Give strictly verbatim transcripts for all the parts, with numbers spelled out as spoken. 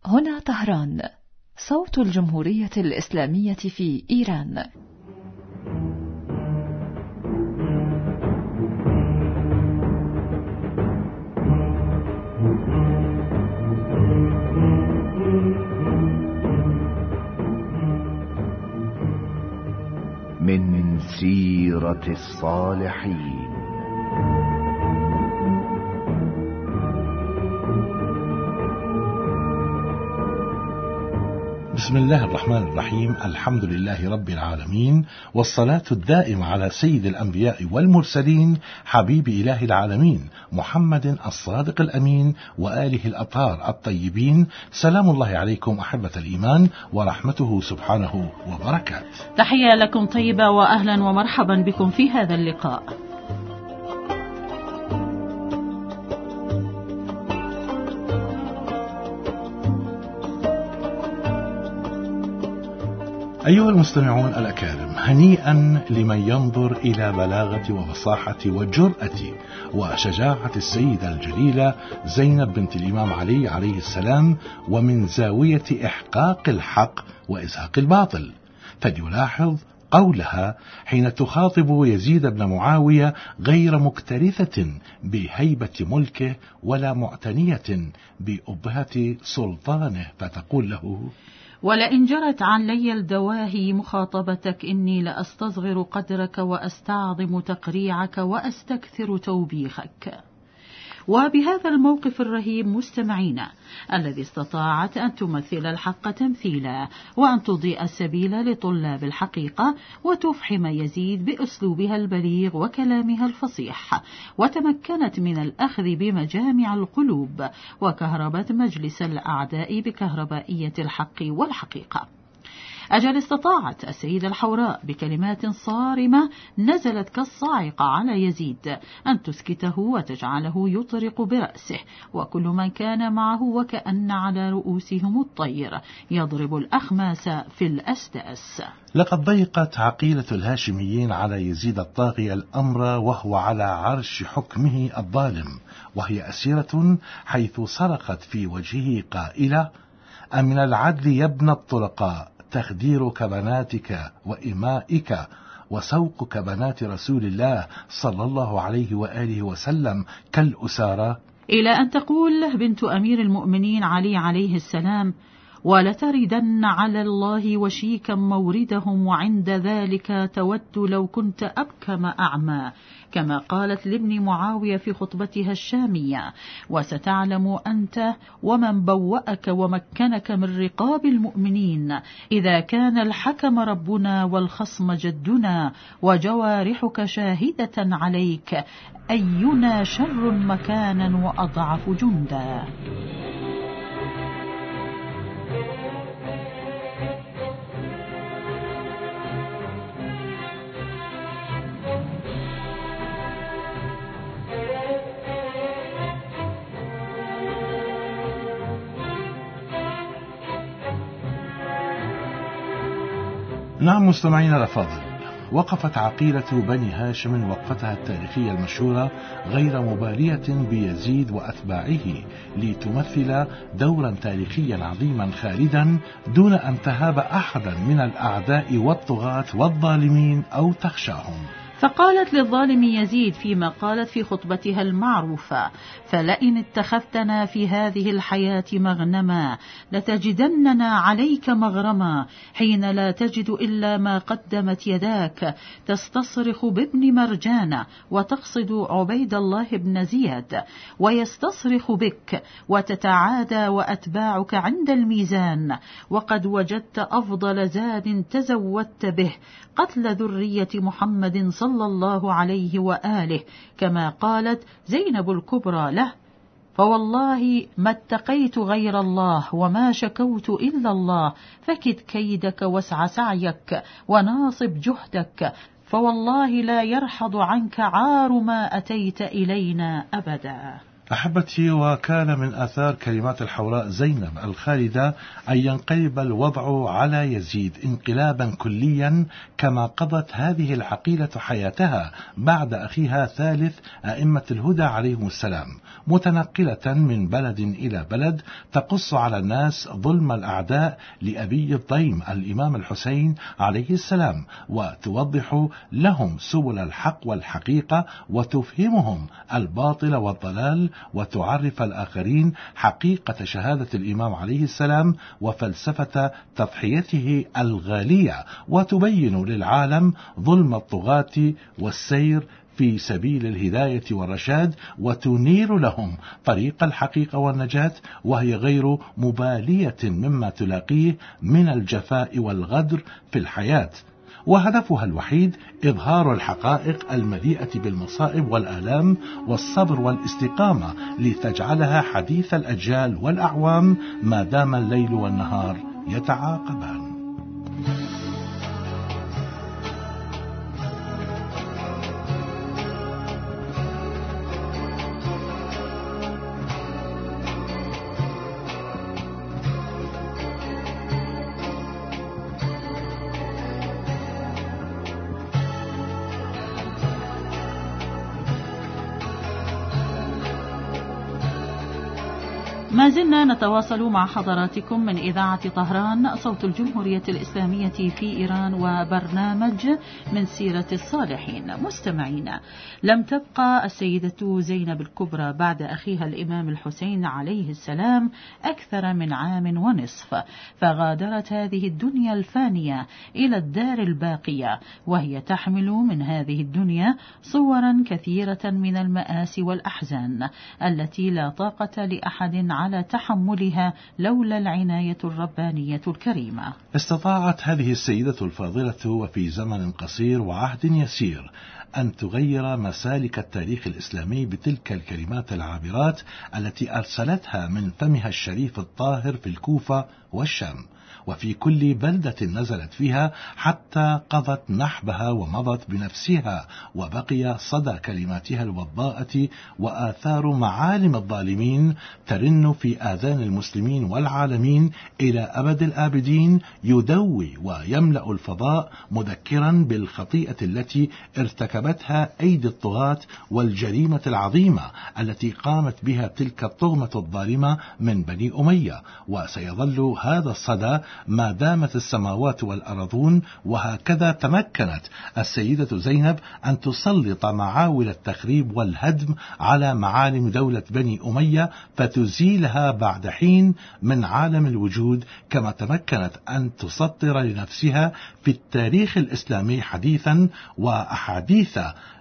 هنا طهران، صوت الجمهورية الإسلامية في إيران. من سيرة الصالحين. بسم الله الرحمن الرحيم. الحمد لله رب العالمين، والصلاة الدائمة على سيد الأنبياء والمرسلين حبيب إله العالمين محمد الصادق الأمين وآله الأطهار الطيبين. سلام الله عليكم أحبة الإيمان ورحمته سبحانه وبركاته. تحية لكم طيبة وأهلا ومرحبا بكم في هذا اللقاء. أيها المستمعون الأكارم، هنيئا لمن ينظر إلى بلاغة وفصاحة وجرأة وشجاعة السيدة الجليلة زينب بنت الإمام علي عليه السلام، ومن زاوية إحقاق الحق وإزهاق الباطل، فليلاحظ قولها حين تخاطب يزيد بن معاوية غير مكترثة بهيبة ملكه ولا معتنية بأبهة سلطانه، فتقول له: ولئن جرت علي الدواهي مخاطبتك إني لأستصغر قدرك وأستعظم تقريعك وأستكثر توبيخك. وبهذا الموقف الرهيب مستمعينا الذي استطاعت أن تمثل الحق تمثيلا وأن تضيء السبيل لطلاب الحقيقة وتفحم يزيد بأسلوبها البليغ وكلامها الفصيح، وتمكنت من الأخذ بمجامع القلوب وكهربت مجلس الأعداء بكهربائية الحق والحقيقة. أجل استطاعت السيدة الحوراء بكلمات صارمة نزلت كالصاعقة على يزيد أن تسكته وتجعله يطرق برأسه، وكل من كان معه وكأن على رؤوسهم الطير يضرب الأخماس في الأسداس. لقد ضيقت عقيلة الهاشميين على يزيد الطاغية الأمر وهو على عرش حكمه الظالم، وهي أسيرة، حيث صرخت في وجهه قائلة: أمن العدل يا ابن الطلقاء تخديرك بناتك وإمائك وسوقك بنات رسول الله صلى الله عليه وآله وسلم كالأسارة، إلى أن تقول بنت أمير المؤمنين علي عليه السلام: ولتردن على الله وشيكا موردهم وعند ذلك تود لو كنت أبكم أعمى، كما قالت لابن معاوية في خطبتها الشامية: وستعلم أنت ومن بوأك ومكنك من رقاب المؤمنين إذا كان الحكم ربنا والخصم جدنا وجوارحك شاهدة عليك أينا شر مكانا وأضعف جندا. نعم مستمعينا الأفاضل، وقفت عقيلة بني هاشم وقفتها التاريخية المشهورة غير مبالية بيزيد وأتباعه لتمثل دورا تاريخيا عظيما خالدا دون أن تهاب أحدا من الأعداء والطغاة والظالمين أو تخشاهم. فقالت للظالم يزيد فيما قالت في خطبتها المعروفة: فلئن اتخذتنا في هذه الحياة مغنما لتجدننا عليك مغرما، حين لا تجد إلا ما قدمت يداك تستصرخ بابن مرجان وتقصد عبيد الله بن زياد، ويستصرخ بك وتتعادى وأتباعك عند الميزان، وقد وجدت أفضل زاد تزودت به قتل ذرية محمد صلى الله عليه وآله، كما قالت زينب الكبرى له: فوالله ما اتقيت غير الله وما شكوت إلا الله، فكد كيدك واسع سعيك وناصب جهدك، فوالله لا يرحض عنك عار ما أتيت إلينا أبدا. أحبتي، وكان من آثار كلمات الحوراء زينب الخالدة أن ينقلب الوضع على يزيد انقلابا كليا، كما قضت هذه العقيلة حياتها بعد أخيها ثالث أئمة الهدى عليهم السلام، متنقلة من بلد إلى بلد تقص على الناس ظلم الأعداء لأبي الضيم الإمام الحسين عليه السلام، وتوضح لهم سبل الحق والحقيقة، وتفهمهم الباطل والضلال، وتعرف الآخرين حقيقة شهادة الإمام عليه السلام وفلسفة تضحيته الغالية، وتبين للعالم ظلم الطغاة والسير في سبيل الهداية والرشاد، وتنير لهم طريق الحقيقة والنجاة، وهي غير مبالية مما تلاقيه من الجفاء والغدر في الحياة. وهدفها الوحيد إظهار الحقائق المليئة بالمصائب والآلام والصبر والاستقامة، لتجعلها حديث الأجيال والأعوام ما دام الليل والنهار يتعاقبان. ما زلنا نتواصل مع حضراتكم من إذاعة طهران صوت الجمهورية الإسلامية في إيران، وبرنامج من سيرة الصالحين. مستمعينا، لم تبقى السيدة زينب الكبرى بعد أخيها الإمام الحسين عليه السلام أكثر من عام ونصف، فغادرت هذه الدنيا الفانية إلى الدار الباقية، وهي تحمل من هذه الدنيا صورا كثيرة من المآسي والأحزان التي لا طاقة لأحد على تحملها لولا العناية الربانية الكريمة. استطاعت هذه السيدة الفاضلة وفي زمن قصير وعهد يسير أن تغير مسالك التاريخ الإسلامي بتلك الكلمات العابرات التي أرسلتها من فمها الشريف الطاهر في الكوفة والشام، وفي كل بلدة نزلت فيها، حتى قضت نحبها ومضت بنفسها، وبقي صدى كلماتها الوضاءة وآثار معالم الظالمين ترن في آذان المسلمين والعالمين إلى أبد الآبدين، يدوي ويملأ الفضاء، مذكرا بالخطيئة التي ارتكبتها أيدي الطغاة والجريمة العظيمة التي قامت بها تلك الطغمة الظالمة من بني أمية. وسيظل هذا الصدى ما دامت السماوات والأرضون. وهكذا تمكنت السيدة زينب أن تسلط معاول التخريب والهدم على معالم دولة بني أمية، فتزيلها بعد حين من عالم الوجود، كما تمكنت أن تسطر لنفسها في التاريخ الإسلامي حديثا وأحاديث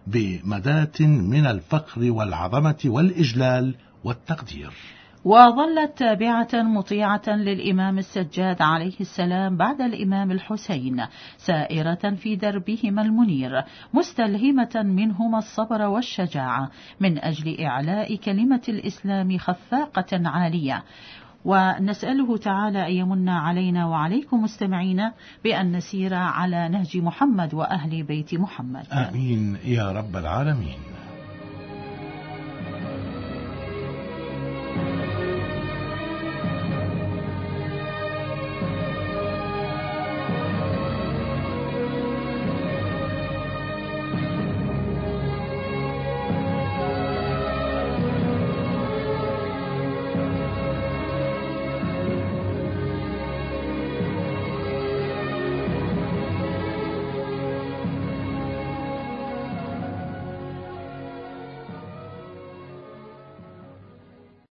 بمدات من الفخر والعظمة والإجلال والتقدير. وظلت تابعة مطيعة للإمام السجاد عليه السلام بعد الإمام الحسين، سائرة في دربهما المنير، مستلهمة منهما الصبر والشجاعة من أجل إعلاء كلمة الإسلام خفاقة عالية. ونسأله تعالى أن يمن علينا وعليكم مستمعين بأن نسير على نهج محمد وأهل بيت محمد. آمين يا رب العالمين.